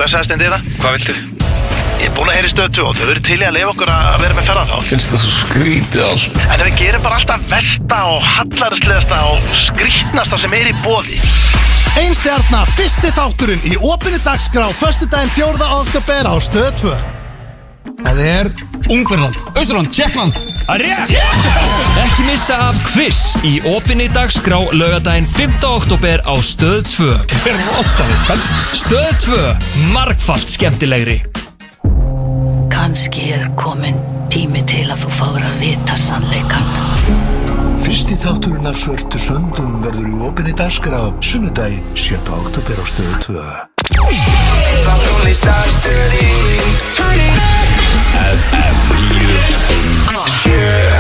Blessaði Steindi þetta. Hvað viltu? Ég er búinn að heyra í Stöð 2 og þau eru til í að leyfa okkur að vera með ferðaþátt. Finnst það svo skrítið allt. En við gerum bara alltaf versta og hallarslegasta og skrítnasta sem í boði. Ein stjarna, fyrsti þátturinn í opinni dagskrá föstudaginn 4. október á Stöð 2. Það Ungverjaland, Austurland, Tékkland. Rétt! Ekki missa af quiz í opinni dagskrá laugardaginn 5. október á Stöð 2. Rosalega spennt. Stöð 2, margfalt skemmtilegri. Kannski komin tími til að þú fáir að vita sannleikann. Fyrsti þátturinn af Svörtu söndum verður í opinni dagskrá sunnudaginn 7. október á Stöð 2. Það tónlist að stöðin FM 957.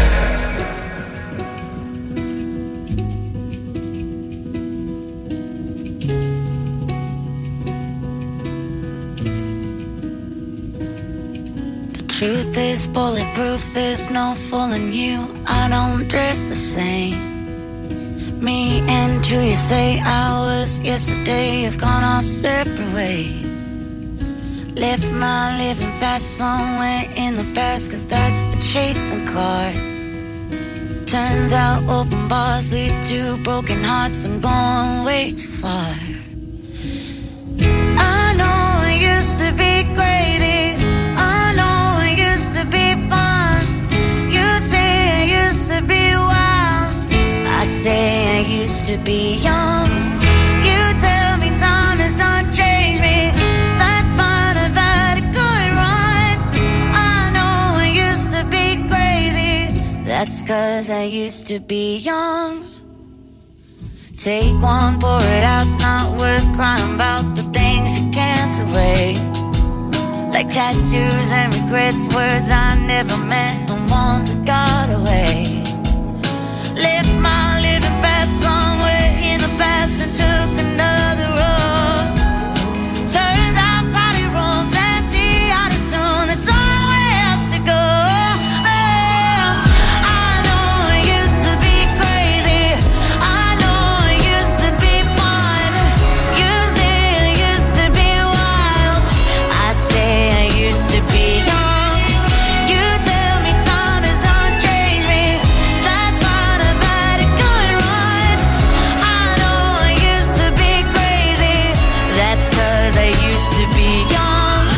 Truth is bulletproof, there's no fooling you. I don't dress the same. Me and who you say I was yesterday have gone our separate ways. Left my living fast somewhere in the past, cause that's for chasing cars. Turns out open bars lead to broken hearts. I'm going way too far. I know it used to be crazy, I know it used to be fun. You say I used to be wild, I say I used to be young. You tell me time has done changed me, that's fine, I've had a good run. I know I used to be crazy, that's cause I used to be young. Take one, pour it out, it's not worth crying about the things you can't erase. Like tattoos and regrets, words I never meant, the ones that got away. Left my living fast somewhere in the past and took another road. Turns out crowded rooms empty out as soon, there's somewhere else to go. I know it used to be crazy, I know it used to be fun. You say it used to be wild, I say I used to be young. You tell me time has done changed me, that's fine, I've had a good run. I know I used to be crazy, that's cause I used to be young.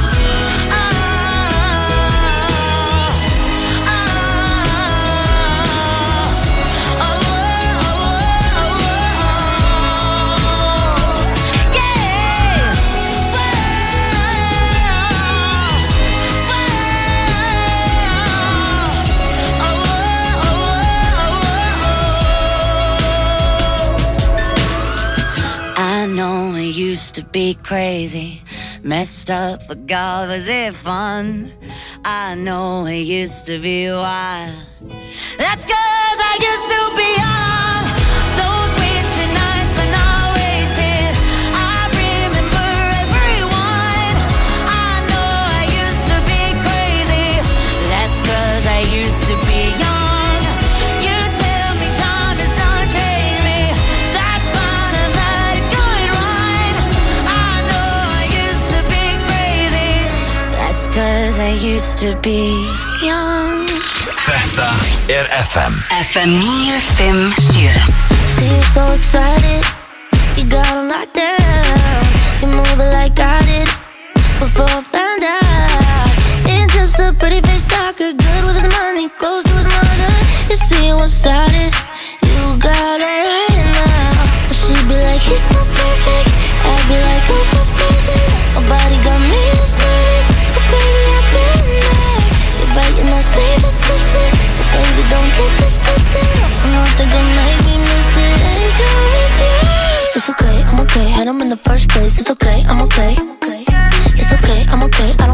I know it used to be crazy, messed up, but God, was it fun? I know it used to be wild, that's cause I used to be young. Those wasted nights are not wasted, I remember everyone. I know I used to be crazy, that's cause I used to be young. You tell me time has done changed me, that's fine, I've had a good run. I know I used to be crazy, that's cause I used to be young. Þetta FM. FM 957. See you so excited, you got him locked down. You move it like I did before I found out. Ain't just a pretty face talker, good with his money, close to his mother. You see one-sided, you got him right now. But she'd be like, he's so perfect, I'd be like, oh, go crazy. Nobody got me this nervous, but baby, I've been there. You're biting our sleeveless shit, so baby, don't get this twisted. I'm not gonna make me miss it, hey, don't miss yours. It's okay, I'm okay, had him in the first place. It's okay, I'm okay. It's okay, I'm okay, I don't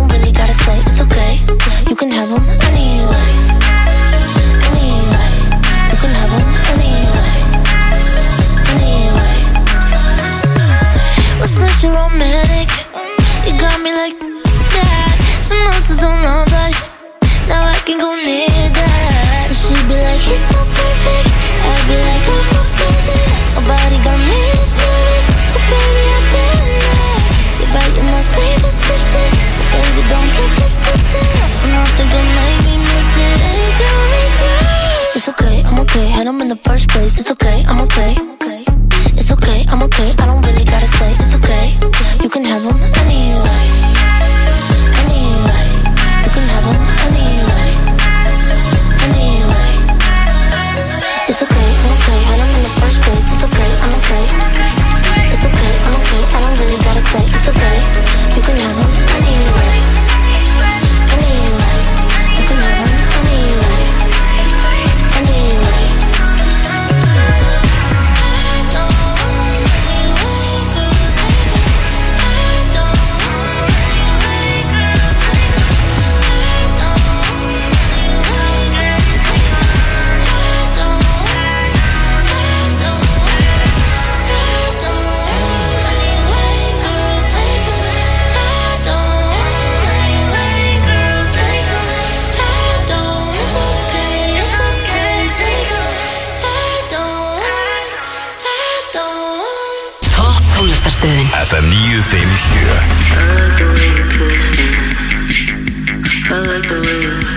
like the way you,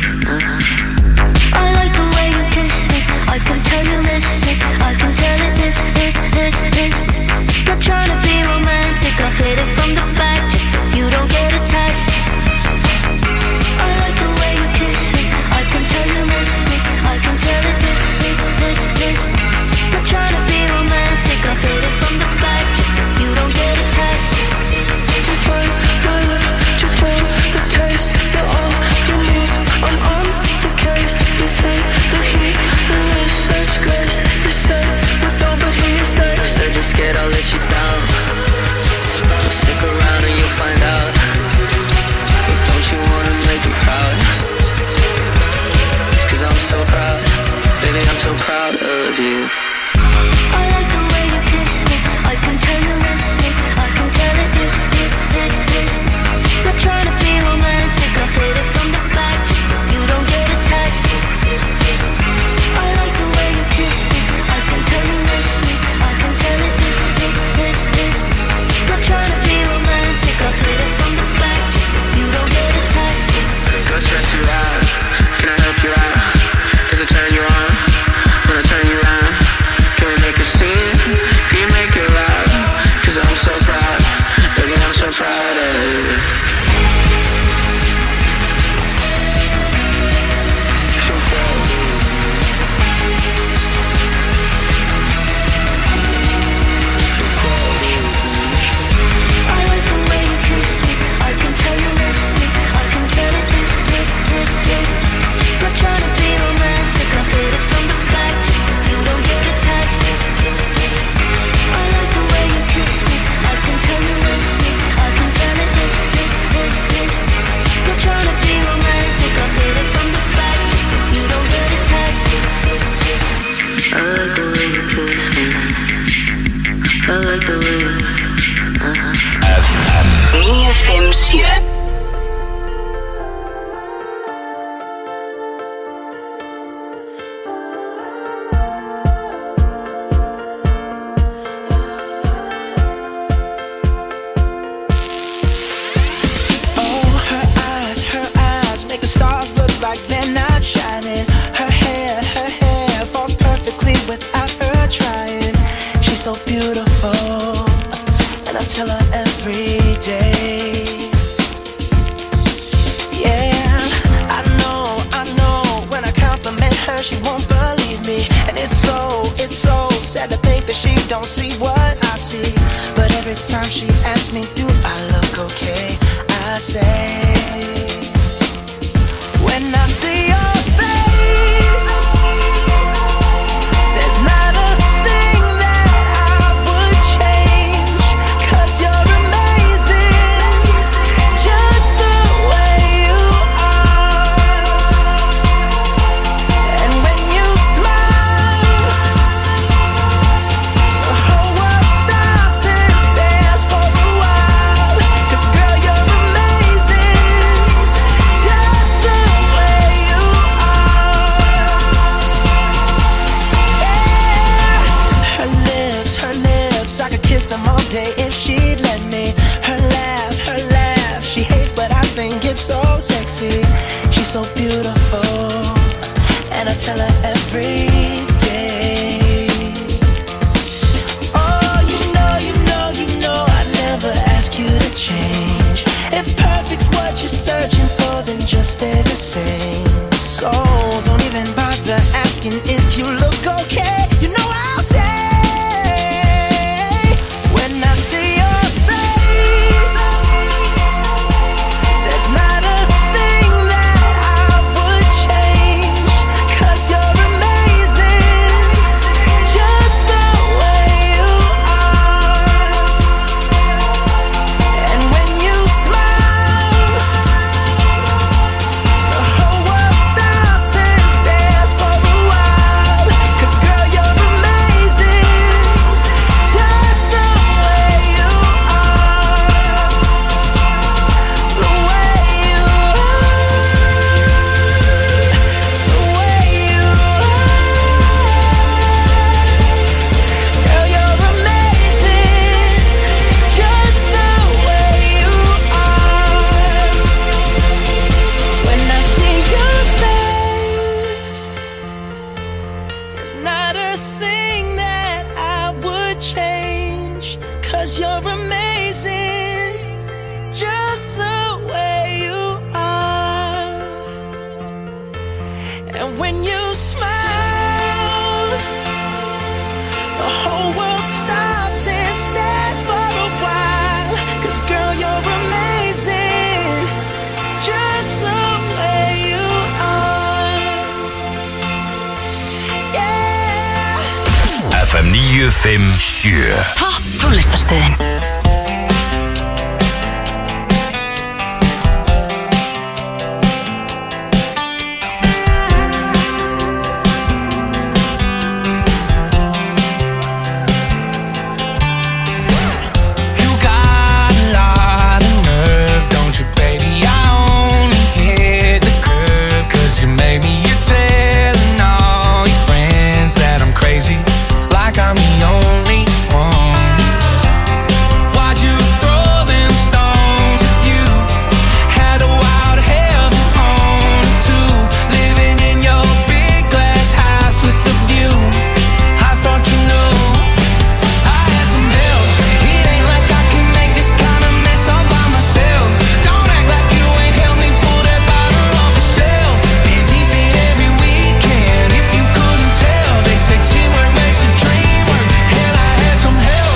I like the way you kiss me. I can tell you miss me. I can tell it is. Not trying to be romantic, I hit it from the back just so you don't get attached. I like the way you kiss me. I can tell you miss me. I can tell it is. Not trying to be romantic, I hit it from the back just so you don't get attached. You bite my lip just for the taste. You're all you need, I'm on the case. You take the heat and with such grace. You say we don't, but he says. Said you're scared I'll let you down. Well, stick around and you'll find out. But don't you wanna make me proud? Cause I'm so proud, baby, I'm so proud of you. I like the way you kiss me. I can tell you miss me. I can tell it is. Not trying to be romantic, I hit it from the back just so you don't get attached. I like the way you kiss me. I can tell you miss me. I can tell it is. Not trying to be romantic, I hit it from the back just so you don't get attached. So I stress you out, can I help you out? Does it turn you on when I turn you around? Can we make a scene? Can you make it loud? Cause I'm so proud, baby, I'm so proud of you. I like the way you FM 957. So beautiful, and I tell her every day. Yeah, I know, when I compliment her, she won't believe me. And it's so sad to think that she don't see what I see. But every time she asks me, do I look okay? I say, when I see your face, there's not a thing them all day if she'd let me. Her laugh, she hates but I think it's so sexy. She's so beautiful, and I tell her every day. Oh, you know I never ask you to change. If perfect's what you're searching for, then just stay the same. So don't even bother asking if you look okay. You know I'll say, I see your face, there's not a thing that I would change. Cause you're amazing, just the way you are. And when you smile, 957 Topp tónlistarstöðin. Like I'm the only one. Why'd you throw them stones at you? Had a wild heaven on it too. Living in your big glass house with the view. I thought you knew I had some help. It ain't like I can make this kind of mess all by myself. Don't act like you ain't helped me pull that bottle off the shelf. Been deep in every weekend. If you couldn't tell, they say teamwork makes a dream work. Hell, I had some help.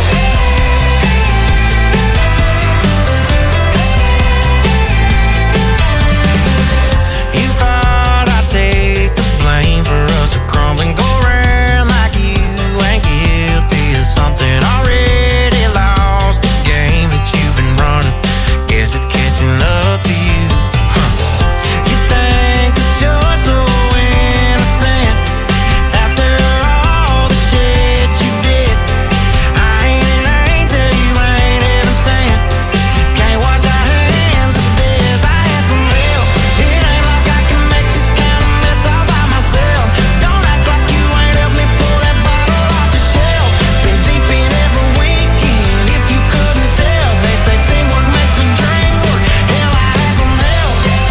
You thought I'd take the blame for us to crumble and go round like you ain't guilty of something already lost. The game that you've been running, guess it's catching up to you. You think that you're so innocent after all the shit you did. I ain't an angel, you ain't even saying. Can't wash our hands of this. I had some help. It ain't like I can make this kind of mess all by myself. Don't act like you ain't helped me pull that bottle off the shelf. Been deep in every weekend. If you couldn't tell, they say teamwork makes the dream work. Hell, I had some help.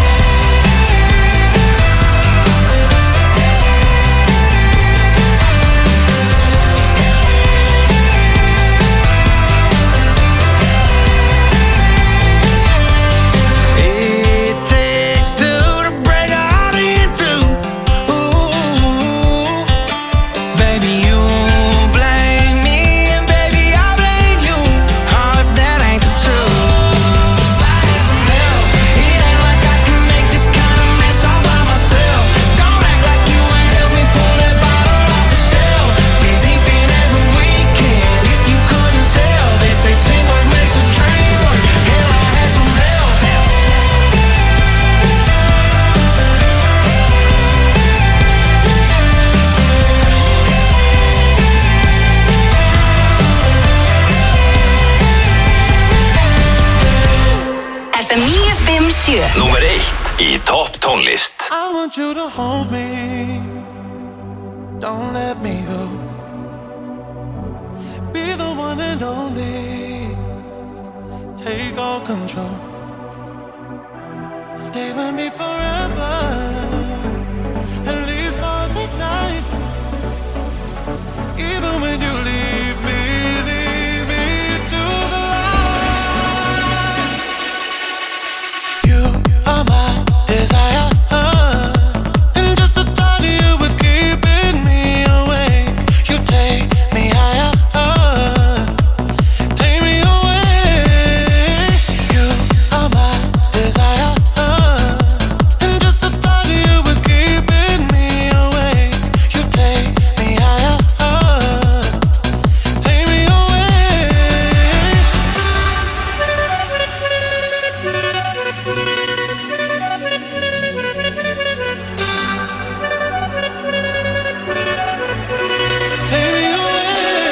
It takes two to break a heart in two. Ooh, baby, you blame me and baby I blame you. Oh, if that ain't the truth. I had some help. It ain't like I can make this kind of mess all by myself. Don't act like you ain't helped me pull that bottle off the shelf. Been deep in every weekend. If you couldn't tell, they say teamwork makes a dream work. Hell, I had some help. FM 957. Númer 1 í topp tónlist. I want you to hold me. Don't let me go. Be the one and only. Take all control. Stay with me forever. At least for the night. Even when you leave me to the light. You are my desire. And just the thought of you was keeping me awake. You take me higher. Take me away. You are my desire. And just the thought of you was keeping me awake. You take me higher. Take me away. Take me away.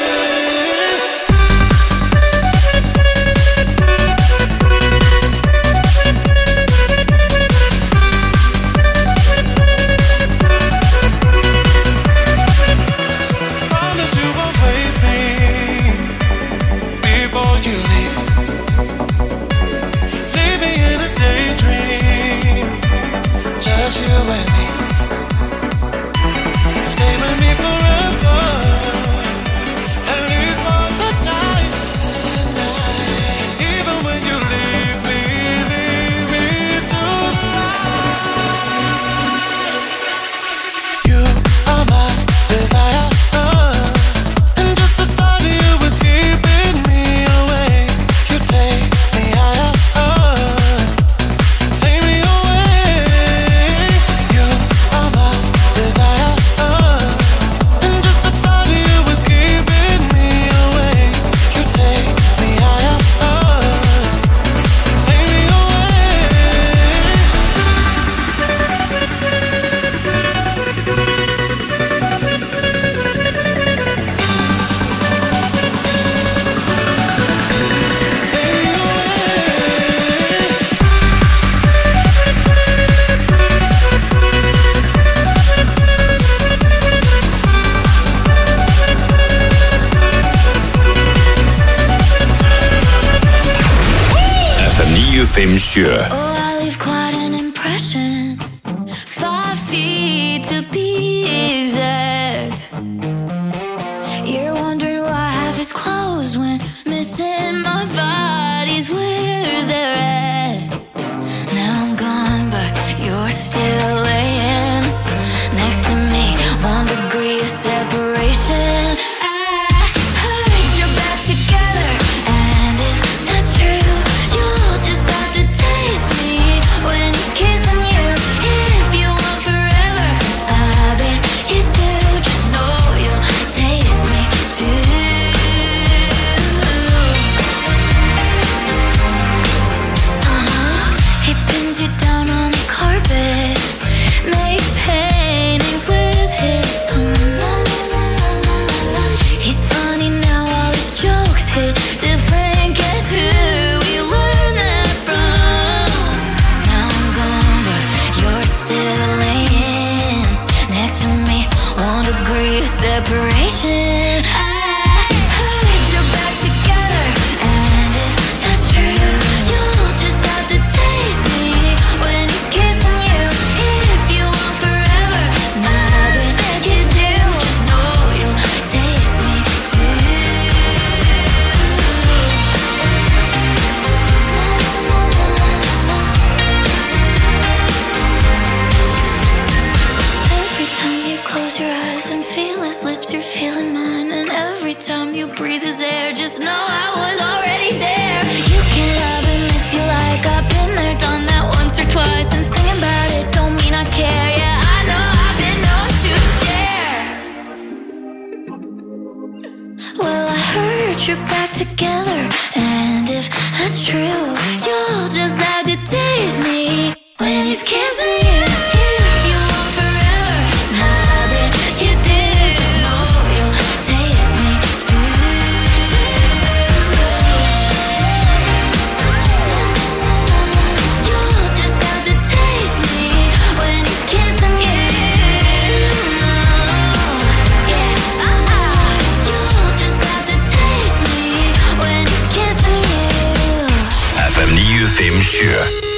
Promise you won't wait me before you leave. Leave me in a daydream, just you and me. Stay with me forever, at least for the night. Even when you leave me to the light. You are my desire. And just the thought of you was keeping me awake. You take me higher. Take me away. You 957. Oh, I leave quite an impression. 5 feet to be exact. You're wondering why I have his clothes when missing my body's where they're at. Now I'm gone, but you're still laying next to me. 1 degree of separation. Separation. I heard you're back together, and if that's true, you'll just have to taste me when he's kissing you. If you want forever, nothing that you do, just know you'll taste me Every time you close your eyes and feel his lips, you're feeling mine. And every time you breathe his air, just know I was already there. You can love him if you like. I've been there, done that once or twice. And singing about it don't mean I care. Yeah, I know I've been known to share. Well, I heard you're back together, and if that's true, you'll just have to taste me when he's kissing you. FM 957.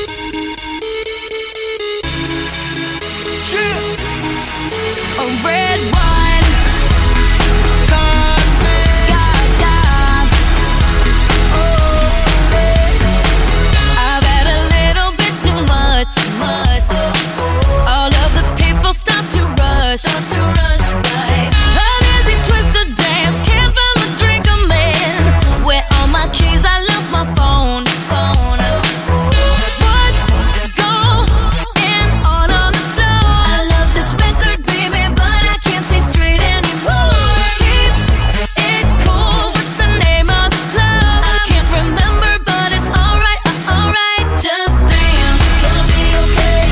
A red wine, God, oh, I've had a little bit too much. All of the people stop to rush by. Uneasy twisted dance, can't find my drink I'm in. Where all my keys? I left my phone. What's going on the floor? I love this record, baby, but I can't see straight anymore. Keep it cool. What's the name of this club? I can't remember, but it's alright, alright. Just dance, gonna be okay.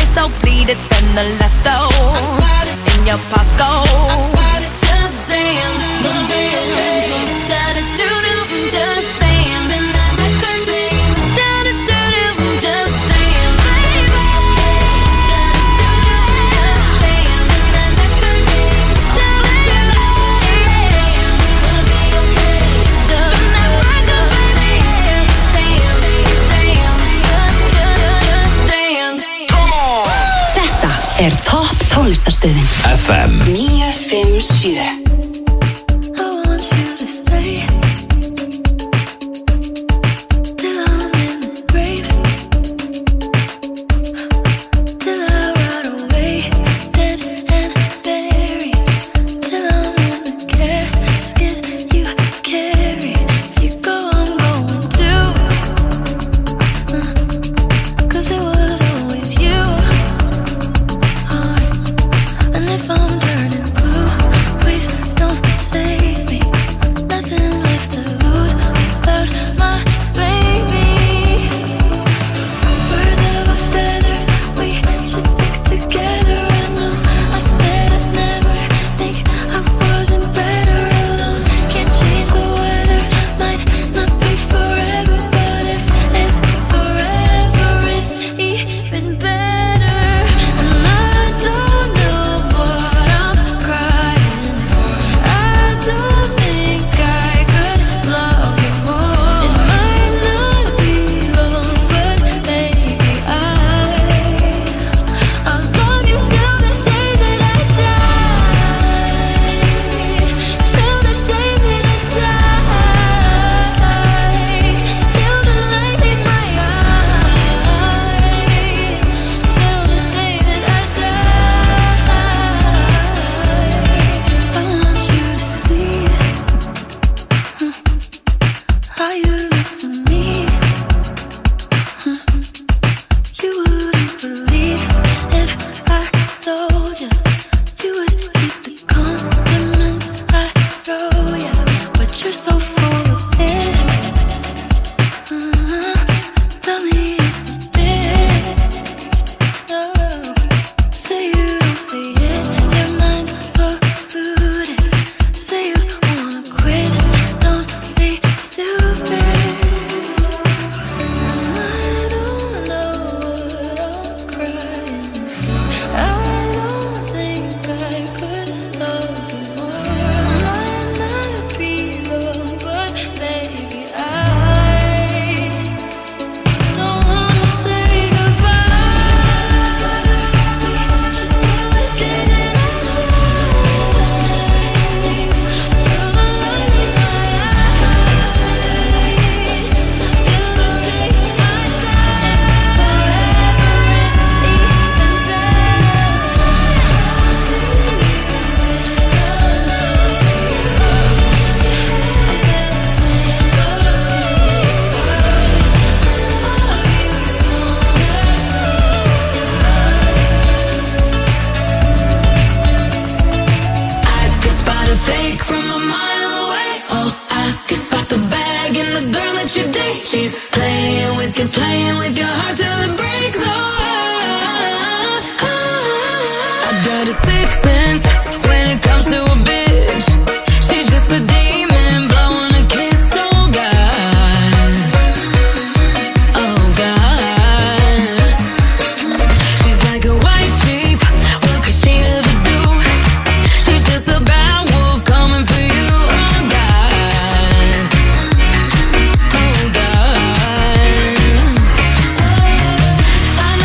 So please spend the last dough in your pocket. Just dance, just dance, da-da-do-do, just dance. Spin that record, baby, da-da-do-do, just dance, baby. Þetta er topp tónlistarstöðin FM 957. I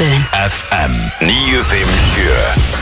tónlistarstöðin FM 957.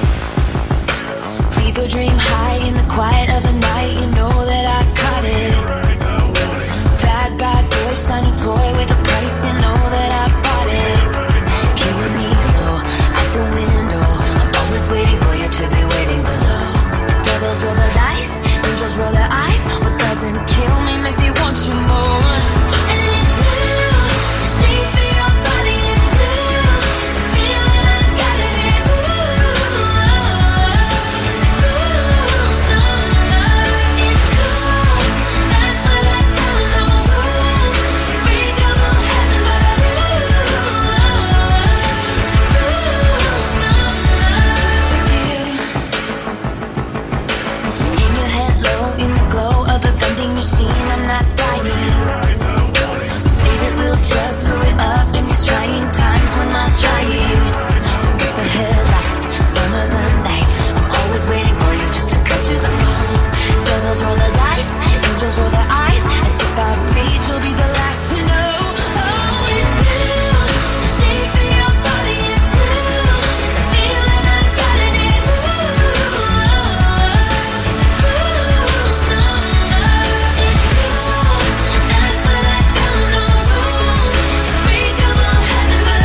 People dream high in the quiet of the night. You know that I caught it. Bad, bad boy, shiny toy with a price. You know that I bought it. Killing me slow out the window. I'm always waiting for you to be waiting below. Devils roll the dice, angels roll their eyes. What doesn't kill me makes me want you more. And it's blue, the shape of your body is blue. The feeling I got it is blue. It's cruel summer. It's cool, that's what I tell them. No rules, unbreakable heaven, but it's cruel summer with you. Hang your head low in the glow of the vending machine. I'm not dying. We say that we'll just screw it up in these trying times. We're not trying. So get the headlights, summer's a knife. I'm always waiting for you just to cut to the bone. Devils roll the dice, angels roll their eyes. And if I bleed, you'll be the last to know. Oh, it's blue, the shape of your body is blue. The feeling I got it is blue. It's cruel summer. It's cool, that's what I tell them. No rules, unbreakable heaven, but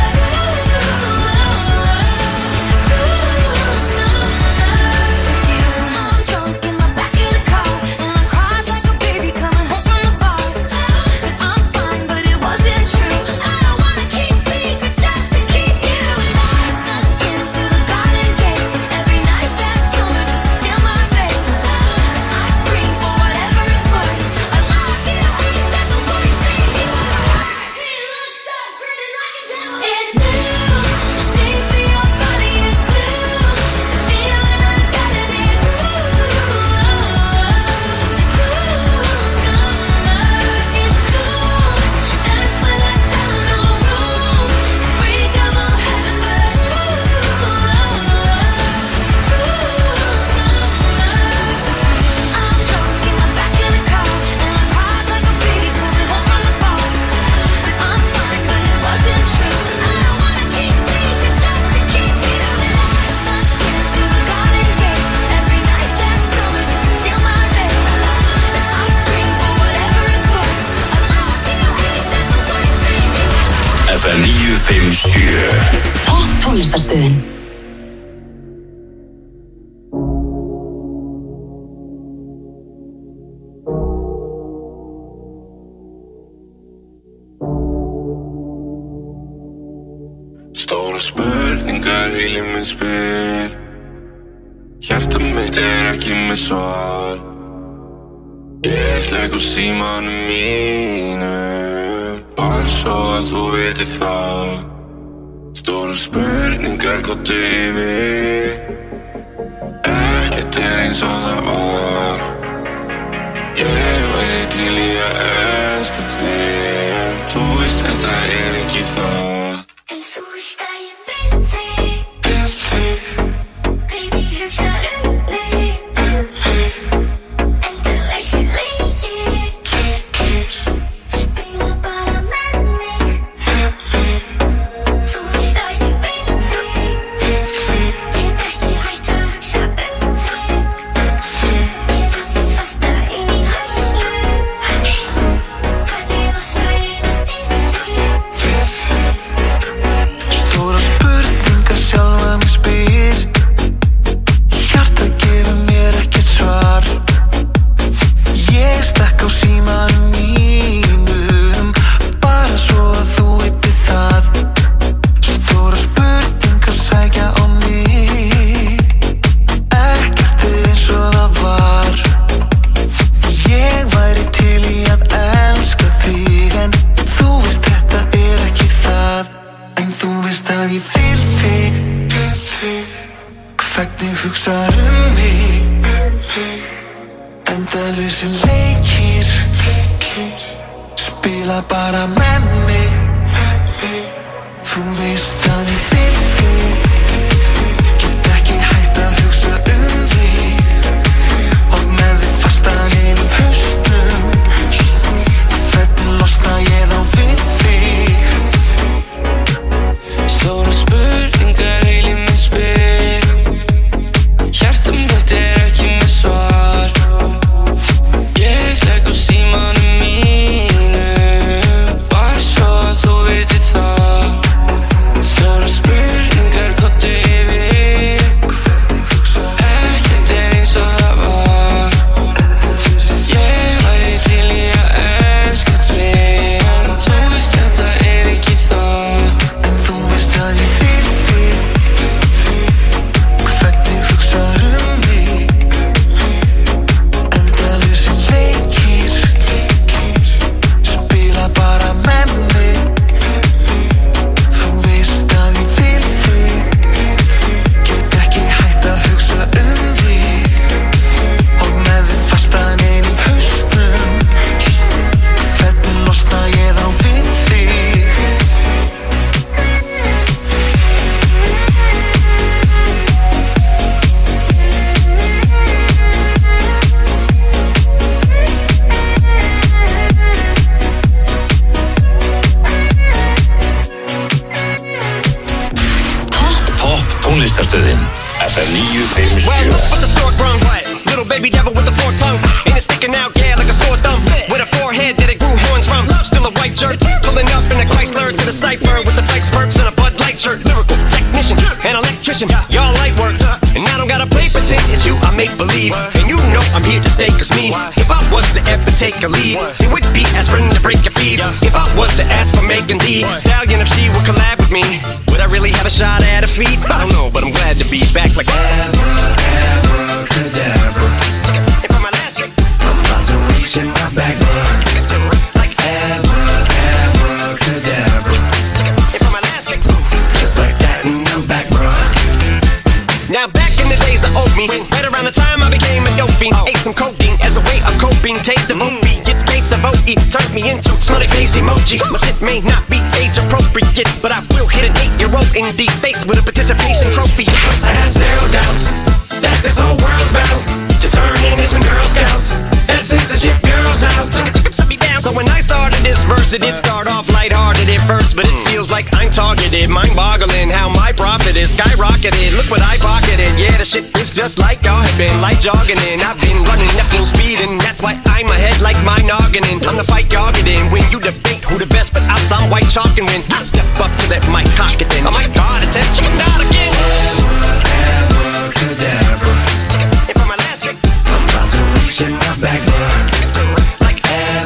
it's cruel summer with you. I'm drunk in the back of the car, and I cried like a baby coming home from the bar. Said I'm fine, but it wasn't true. I don't wanna keep secrets just to keep you alive. Snuck in through the garden gate every night that summer just to seal my fate. I scream for whatever it's worth. I love you, ain't that the worst thing you heard? He looks so gritty like a devil. It's blue, the shape of your body is blue. The feeling I got it is blue. It's cruel summer. It's cool, that's what I tell them. No rules, unbreakable heaven, but it's cruel summer. I'm drunk in the back of the car, and I cried like a baby coming home from the bar. Said I'm fine, but it wasn't true. I don't wanna keep secrets just to keep you alive. Snuck in through the garden gate every night that summer just to seal my fate. And I scream for whatever it's worth. I love you, ain't that the worst thing you heard? FM 957. Topp tónlistarstöðin Stóra spurningar heilinn minn spyr. Hjarta mitt ekki með svar. Ég slekk úr símanum mínum, bara svo að þú vitir það. Stóra spurningar komdu yfir. Ekkert eins og það var. Ég væri til í að elska þig, en þú veist þetta ekki það. En þú veist að ég vil þig. Baby, hugsaðu mig. Endalausir leikir. Spila bara með mig. Þú veist að ég vil þig. Get ekki hætt að hugsa þig. Ég er því fasta inn í hausnum. Hvernig losna ég við þig? Stóra spurningar sjálfa mig spyr. Hjartað gefur mér ekkert svar. Ég slekk á símanum mínum, bara svo að þú vitir það. Stóra spurningar sækja á mig. Ekkert eins og það var. Ég væri til í að elska þig, en þú veist þetta ekki það. En þú veist að ég vil þig. Hvernig hugsar mig? Endalausir leikir. Spila bara með mig. Þú veist að ég vil þig. Get ekki hætt að hugsa þig. Og með þig fastan inn í hausnum. Hvernig losna ég þá við þig? Stóra FM 957. Well, look for the stork brung. Little baby devil with the forked tongue. Ain't it sticking out, yeah, like a sore thumb. With a forehead that it grew horns from. Still a white jerk. Pulling up in a Chrysler to the cypher with the flex perks and a Bud Light shirt. Lyrical technician, an electrician. Y'all light work. And I don't gotta play pretend. It's you, I make believe. And you know I'm here to stay, cause me, if I was to ever take a lead, it would be aspirin to break your feet. If I was to ask for Megan Thee Stallion, if she would collab with me, would I really have a shot at her feet? I don't know, but I'm glad to be back like abracadabra. And for my last trick, I'm about to reach in my back, like abracadabra. And for my last trick, just like that, and I'm back, bro. Now back in the days of old me, right around the time I became a dope fiend, ate some codeine as a way of coping. Take the movie, get the case of OE, turned me into smiley face emoji. My shit may not be age appropriate, but I will hit an 8-year-old in the face with a participation trophy. I have zero doubts that this whole world's bound to turn into some Girl Scouts and censorship girls out. So when I started this verse, it did start off lighthearted at first, but it feels like I'm targeted. Mind-boggling how my profit is skyrocketed. Look what I pocketed. Yeah, the shit is just like y'all have been, like jogging in. I've been running at full speed, and that's why I'm ahead like my noggin. I'm the fight y'all get in when you debate who the best, but I sound white chalk, and when I step up to that mic, cock it then. Oh my God, it's that chicken out again. Abracadabra. And for my last trick, I'm about to reach in my back, like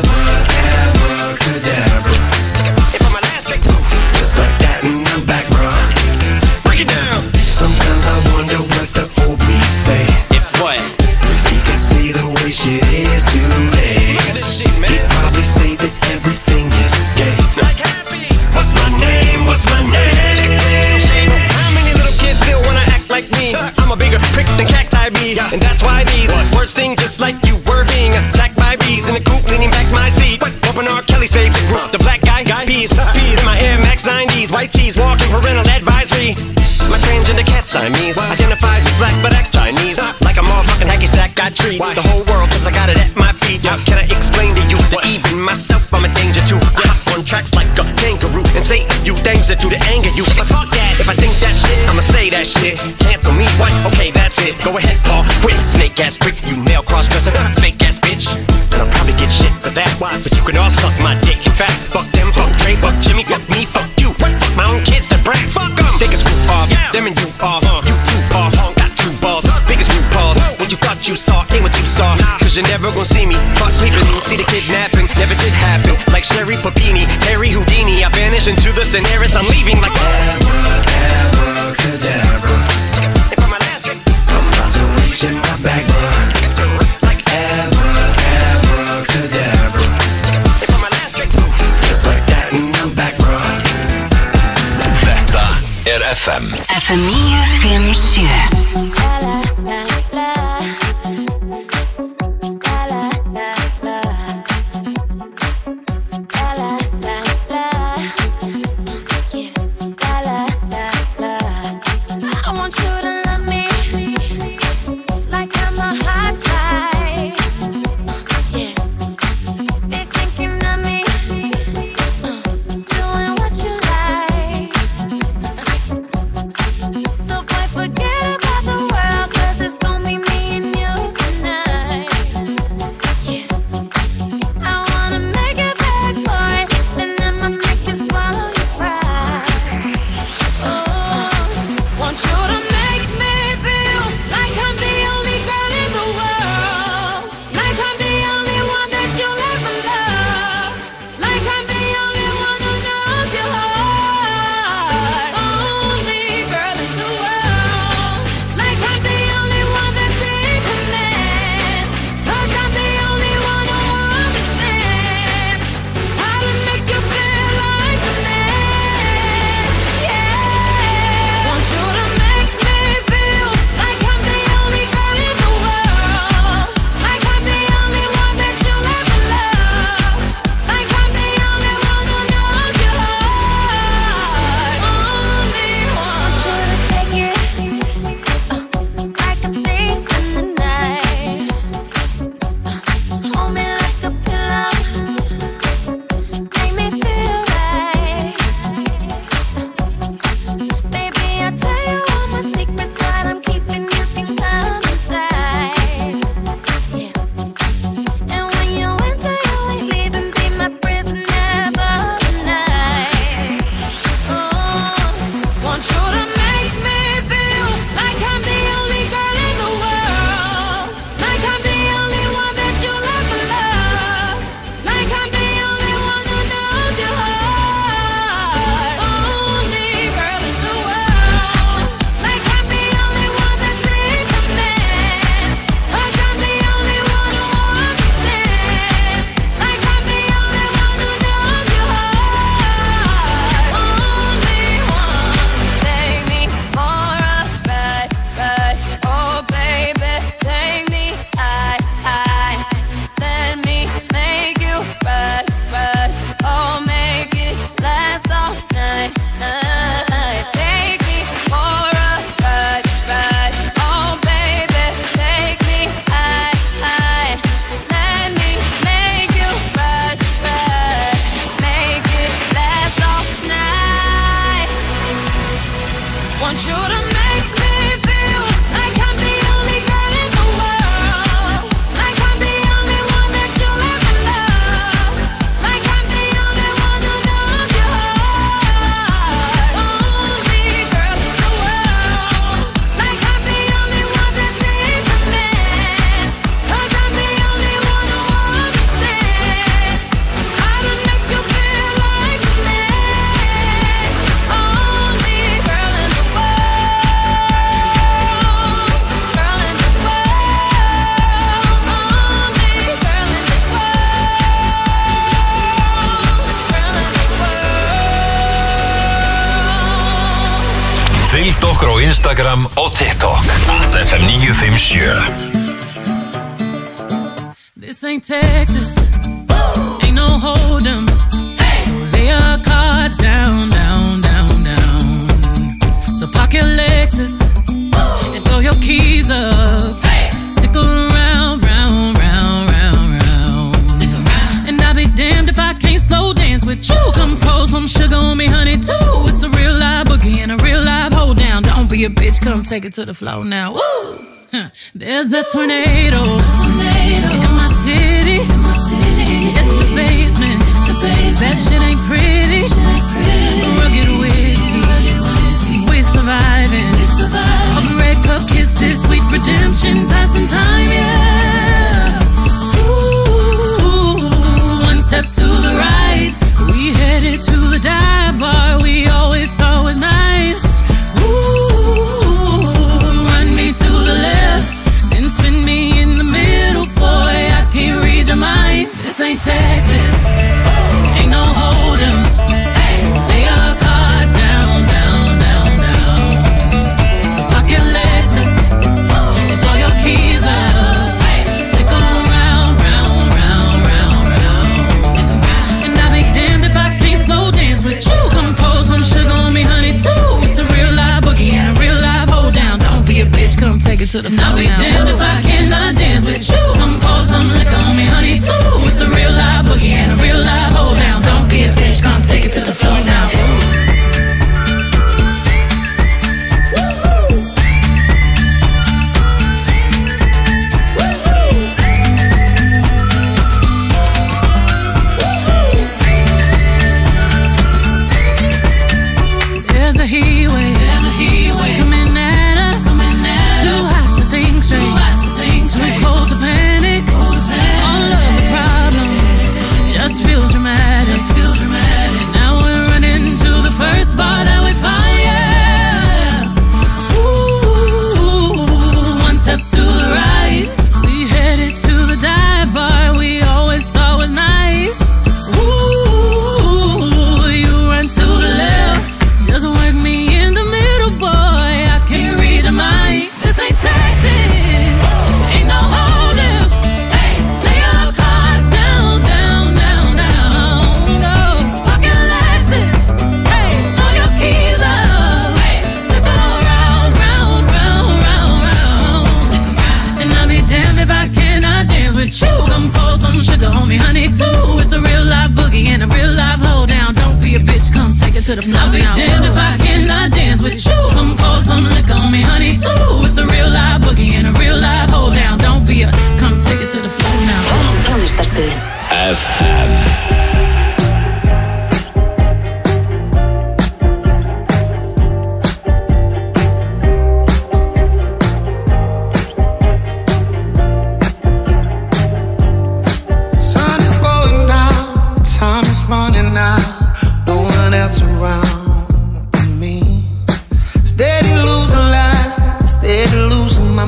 abracadabra. And for my last trick, just like that, and I'm back, bro. Break it down. Sometimes I wonder what the old me'd say. If what? If he could see the way shit is today. Look at this shit, man. He'd probably say that everything is gay. Like happy. What's my name? What's my name? So how many little kids still wanna act like me? I'm a bigger prick than cacti bee, and that's why these words sting just like you were being attacked by bees in the coop, leaning back my seat. Open R. Kelly's favorite group, the black guy peas. In my Air Max 90s, white tees, walking parental advisory. My transgender cat Siamese identifies as black but acts Chinese. Like a motherfucking hacky sack, I treat the whole world cause I got it at my feet. Can I explain to you that even myself I'm a danger to? I hop on tracks like a kangaroo and say a few things that to the anger you. But fuck that, if I think that shit, I'ma say that shit. Cancel me, what? Okay, that's it. Go ahead, Paul, quit. Snake ass prick, you male cross-dresser, fake ass bitch. And I'll probably get shit for that, but you can all suck my dick. In fact, fuck them, fuck Dre, fuck Jimmy, fuck me, fuck you. Fuck my own kids that brag, fuck them. They can screw off, them and you off. You two off, got two balls, biggest new balls. What you thought you saw ain't what you saw, cause you're never gonna see me caught sleeping. See the kidnapping, never did happen. Like Sherry Papini, Harry Houdini, I vanish into the thin air as I'm leaving like abracadabra. And for my last trick, I'm about to reach in my back, like abracadabra. And for my last trick, just like that, and I'm back, bro. Þetta FM FM 957. Instagram og TikTok @FM 957. This ain't Texas, ain't no hold'em. So lay your cards down, down, down, down. So park your Lexus and throw your keys up. Stick around, round, round, round, round. Stick around. And I'll be damned if I can't slow dance with you. Come pour some sugar on me, honey, too. It's a real live boogie and a real live hold down. Don't be a bitch, come take it to the floor now. Woo! There's a tornado in my city. It's the basement. That shit ain't pretty. Rugged whiskey. We're surviving. Of red cup kisses, sweet redemption, passing time, yeah. Ooh, one step to the right, we headed to the dive bar we always thought was nice. Ooh, run me to the left, then spin me in the middle, boy, I can't read your mind. This ain't Texas, ain't no hold'em. So lay your cards down, down, down, down. So park your Lexus and throw your keys up. Stick around, round, round, round, round. And I'll be damned if I can't slow dance with you. Come pour some sugar on me, honey, too. It's a real live boogie and a real live hold down. Don't be a bitch, come take it to the floor. I'll be damned if I cannot dance with you. Come pour some liquor on me, honey, too. It's a real live boogie and a real live hold down. Don't be a bitch, come take it to the floor now. There's a heat wave coming at us. Too hot to think straight, too cold to panic. All of the problems just feel dramatic. Now we're running to the first bar that we find, yeah. Ooh, one step to the right, we headed to the dive bar we always thought was nice. Ooh, you run to the left, just work me in the middle, boy, I can't read your mind. This ain't Texas, ain't no hold'em. Lay your cards down, down, down, down. No, park your Lexus, throw your keys up. Stick around, round, round, round, round. And I'll be damned if I cannot dance with you. Come pour some sugar on me, honey, too. It's a real live boogie and a real live hold down. Don't be a bitch, come take it to the floor. I'll be damned if I cannot dance with you. Come pour some liquor on me, honey, too. It's a real live boogie and a real live hold down. Don't be a, come take it to the floor now. Tónlistarstöðin FM. Sun is going down, time is running out. No one else around me. Steady losing light, steady losing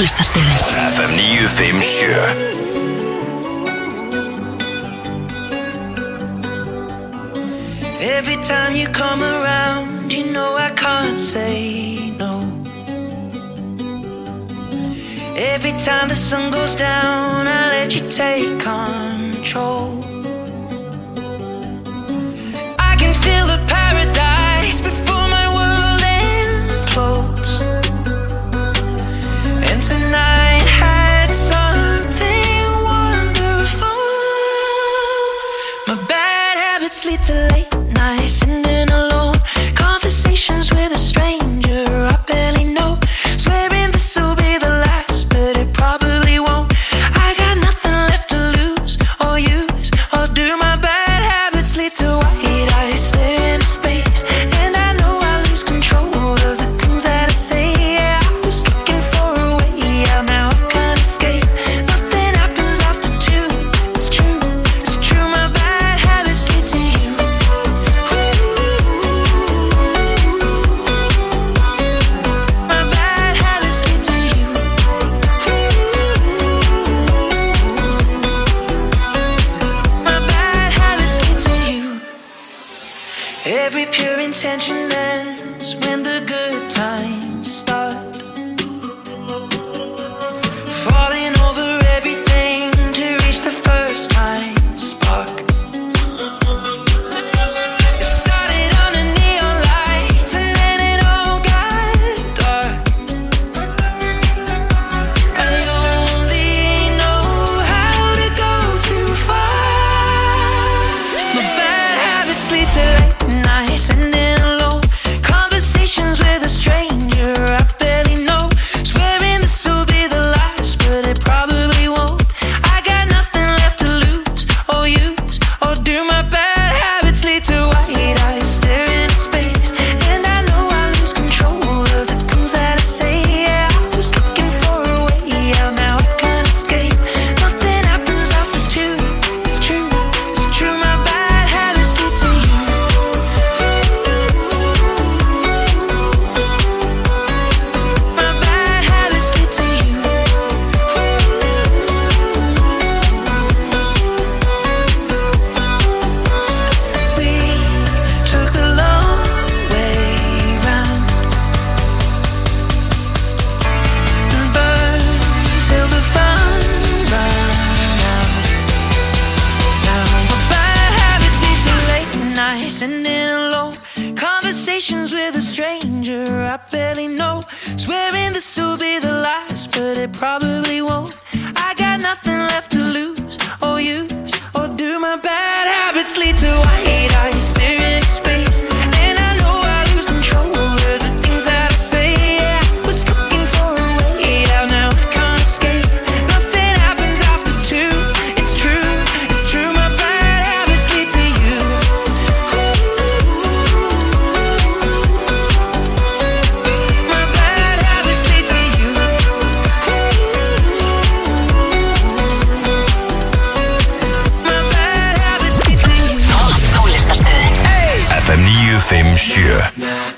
Tónlistarstöðin FM 957. Every time you come around, you know I can't say no. Every time the sun goes down, I let you take control. I can feel the paradise before my world implodes. And tonight had something wonderful. My bad habits lead to late nights, sitting alone, conversations with a stranger I barely know, swearing this will be the last, but it probably won't. I got nothing left to lose or use or do. My bad habits lead to white eyes stare into space, and I know I lose control of the things that I say. Yeah, I was looking for a way out, now I can't escape. Nothing happens after two. It's true, it's true. My bad habits lead to you. My bad habits lead to you. My bad habits lead to you. Every pure intention ends when the good times start. Falling over everything to reach the first time spark. It started under neon lights and then it all got dark. I only know how to go too far. My bad habits lead to late nights, sitting alone, conversations with a stranger I barely know, swearing this will be the last, but it probably won't. I got nothing left to lose or use or do. My bad habits lead to white eyes stare into space, and I know I lose control of the things that I say. Yeah, I was looking for a way out, now I can't escape. Nothing happens after two. It's true, it's true. My bad habits lead to you. My bad habits lead to you. We took the long way round and burned till the fun ran out. Now my bad habits lead to late nights, sitting alone, conversations with a stranger I barely know, swearing this will be the last, but it probably won't. I got nothing left to lose or use or do. My bad habits lead to white eyes staring into space, and I know I lose control of the things that I say. Yeah, I was looking for a way out, now I can't escape. Nothing happens after two. It's true, it's true. My bad habits lead to you. My bad habits lead to you. My bad habits lead to you. Tónlistarstöðin FM 957.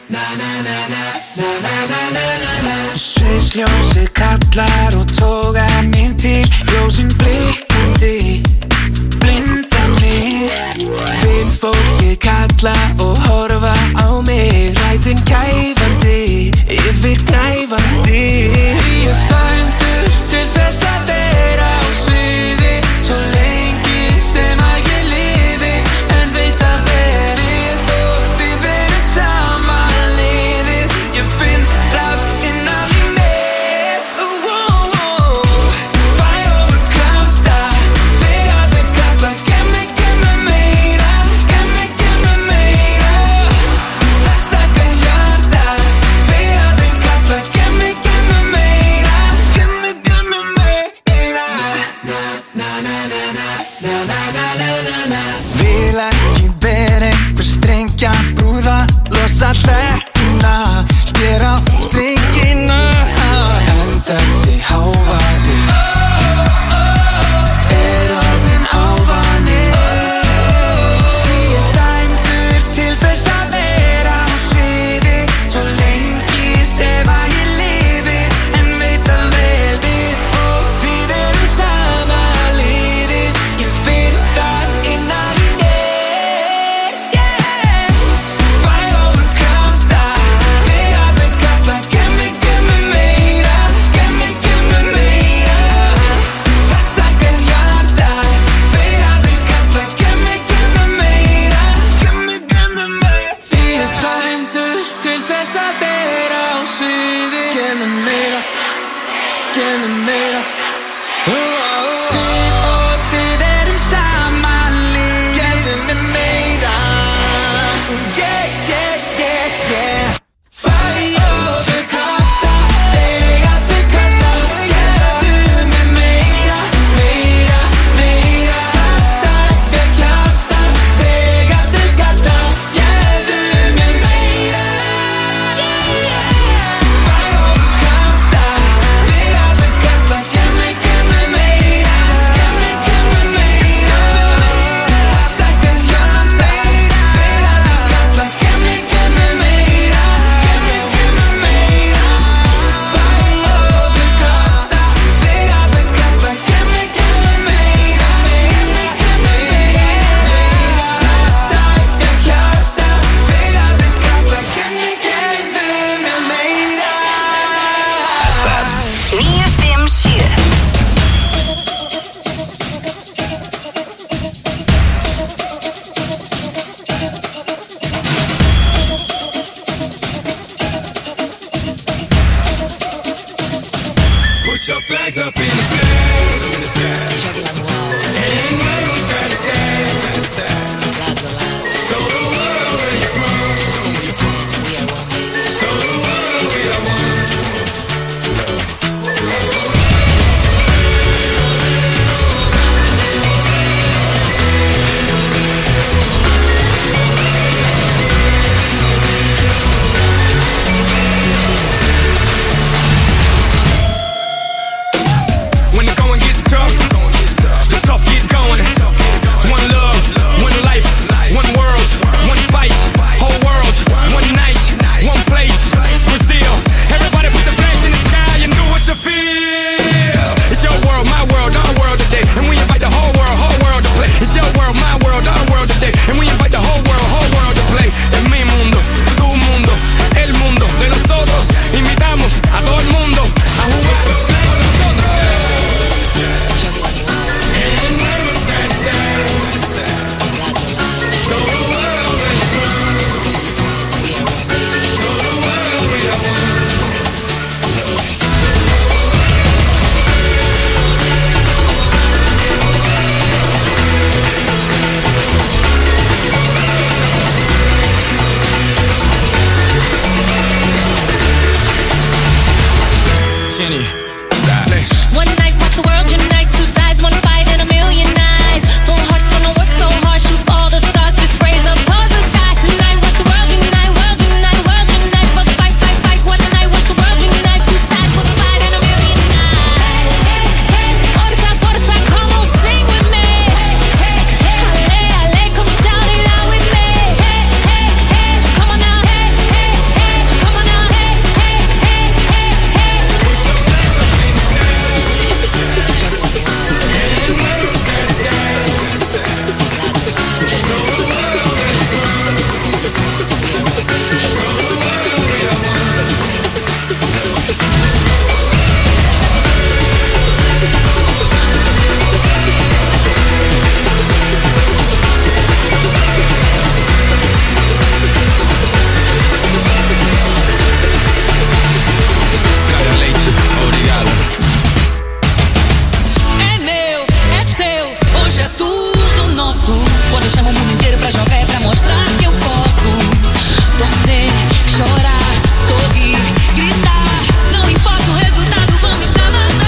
Sviðsljósið kallar og togar mig til, ljósin blikkandi blinda mig. Finn fólkið kalla og horfa á mig, rætin kæfandi yfir knæfandi. Ég er dæmdur til þess að vera á sviði, svo lengi sem að ég lifi, en veit að við og við erum saman liðið. Ég finn ráð innan í mér. Fæ ofur krafta þegar þeir kalla, gef mig meira, gef mig meira. Gefðu mér meira. Við og þið erum saman lið. Gefðu mér meira. Yeah. Fæðu krafta þegar þið kalla. Gefðu mér meira, meira, meira. Það stækkar hjarta þegar þið kalla. Gefðu mér meira. Fæðu krafta þegar þið kalla. Gef mér meira. Gef mér meira. Það stækkar hjarta þegar þið kalla. Gef mér meira. Put your flags up in the sky, and wave side to side. Show the world where you're from. Show the world we are one. When the going gets tough, the tough get going. One love, one life, one world, one fight. Whole world, one night, one place. Brazil, everybody put your flags in the sky and do what you feel. It's your world, my world, our world today, and we invite the whole world to play. It's your world, my world, our world today, and we invite the whole world to play. Es mi mundo, tu mundo, el mundo de nosotros. Invitamos a todo el mundo a jugar. Jenny. One night, watch the world unite. Two sides, one fight, and a million eyes. Full hearts gonna work so hard, shoot all the stars, fist raise up towards the sky. Tonight, watch the world unite, world unite, world unite. For the fight, fight, fight. One night, watch the world unite. Two sides, one fight, and a million eyes. Other side, come on, sing with me. Halle, halle, come shout it out with me. Come on now, come on now, É meu, é seu, hoje é tudo nosso. Quando eu chamo o mundo inteiro pra jogar é pra mostrar que eu posso. Torcer, chorar, sorrir, gritar. Não importa o resultado, vamos extravasar.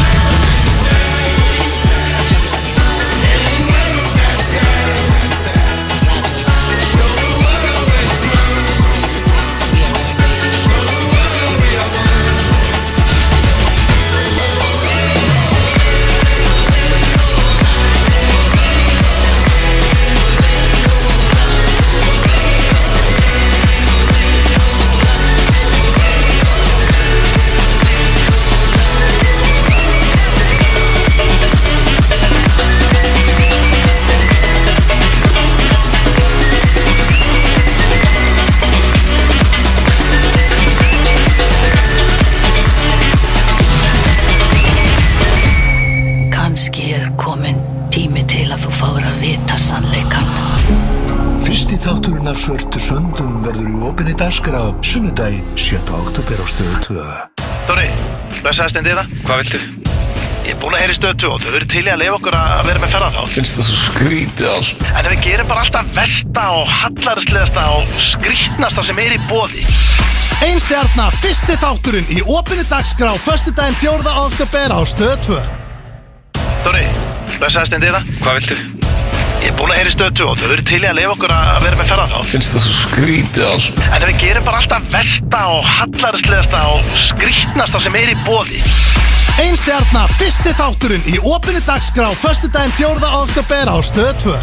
Kannski kominn tími til að þú fáir að vita sannleikann. Fyrsti þátturinn af Svörtu söndum verður í opinni dagskrá sunnudaginn 7. október á Stöð 2. Dóri, blessaði Steindi það. Hvað viltu? Ég búin að heyra í Stöð 2 og þau eru til í að leyfa okkur að vera með ferðaþátt. Finnst það svo skrítið allt. En ef við gerum bara alltaf versta og hallarslegasta og skrítnasta sem í boði. Ein stjarna, fyrsti þátturinn í opinni dagskrá föstudaginn 4. október á Stöð 2. Dóri, blessaði Steindi það. Hvað viltu? Ég búin að heyra í Stöð 2 og þau eru til í að leyfa okkur að vera með ferðaþátt. Finnst það svo skrítið allt. En ef við gerum bara alltaf versta og hallarslegasta og skrítnasta sem í boði. Ein stjarna, fyrsti þátturinn í opinni dagskrá föstudaginn 4. október á Stöð 2.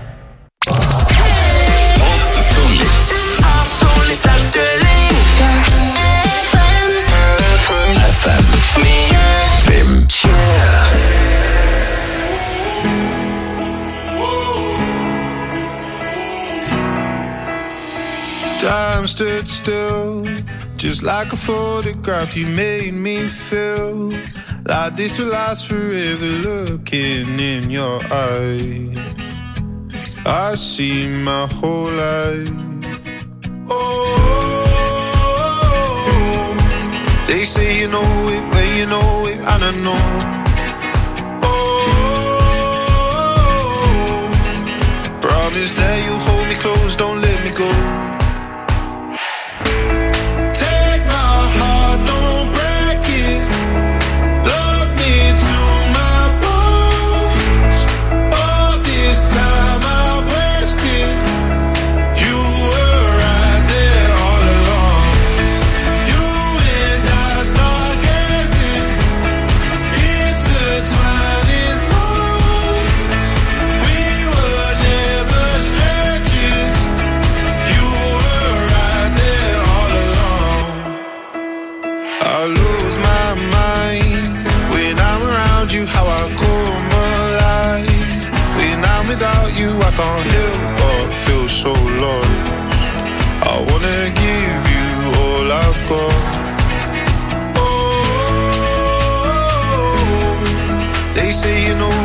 Tónlist er stöðin FM 957 Time stood still, just like a photograph. You made me feel like this will last forever. Looking in your eyes, I see my whole life. Oh, they say you know it when you know it, and I know. Oh, promise that you'll hold me close, don't let me go. I can't help but feel so lost. I wanna give you all I've got. Oh, they say you know